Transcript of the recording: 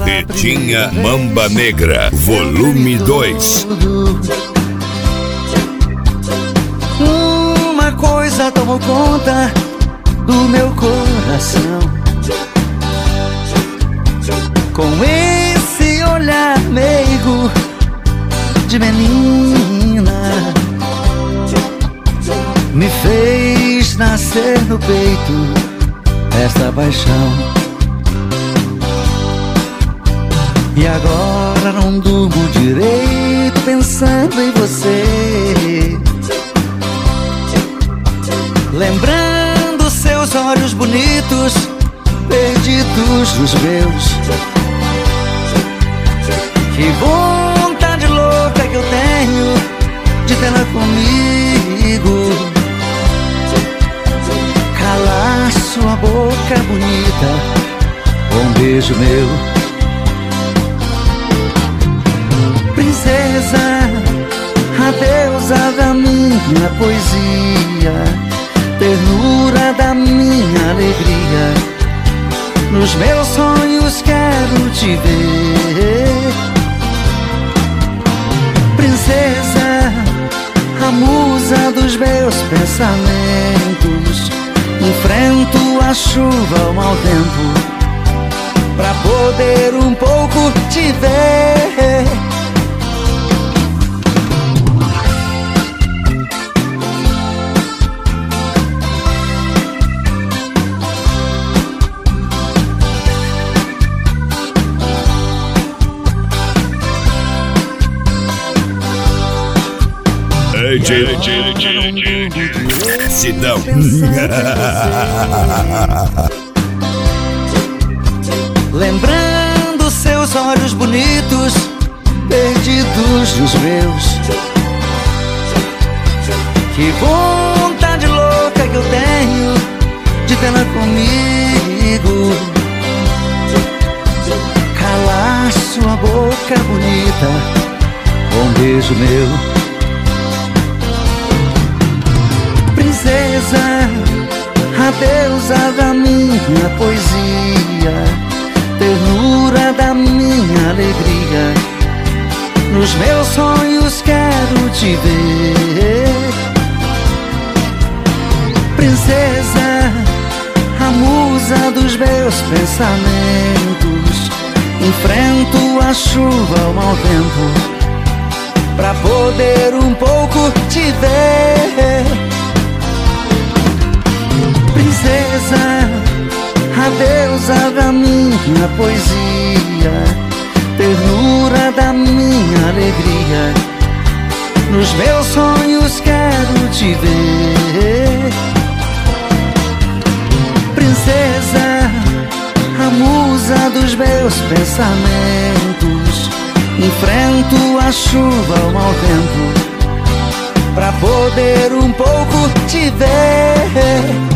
Tetinha Mamba Negra, volume 2. Uma coisa tomou conta do meu coração, com esse olhar meigo de menina, me fez nascer no peito esta paixão. E agora não durmo direito pensando em você, lembrando seus olhos bonitos perdidos nos meus. Que vontade louca que eu tenho de tê-la comigo, calar sua boca bonita com um beijo meu. Princesa, a deusa da minha poesia, ternura da minha alegria, nos meus sonhos quero te ver. Princesa, a musa dos meus pensamentos, enfrento a chuva, o mau tempo, pra poder um pouco te ver. Sidão. Lembrando seus olhos bonitos perdidos nos meus. Que vontade louca que eu tenho de tê-la comigo, calar sua boca bonita com um beijo meu. Princesa, a deusa da minha poesia, ternura da minha alegria, nos meus sonhos quero te ver. Princesa, a musa dos meus pensamentos, enfrento a chuva, o mau tempo, pra poder um pouco te ver. Princesa, a deusa da minha poesia, ternura da minha alegria, nos meus sonhos quero te ver. Princesa, a musa dos meus pensamentos, enfrento a chuva, o mau tempo, pra poder um pouco te ver.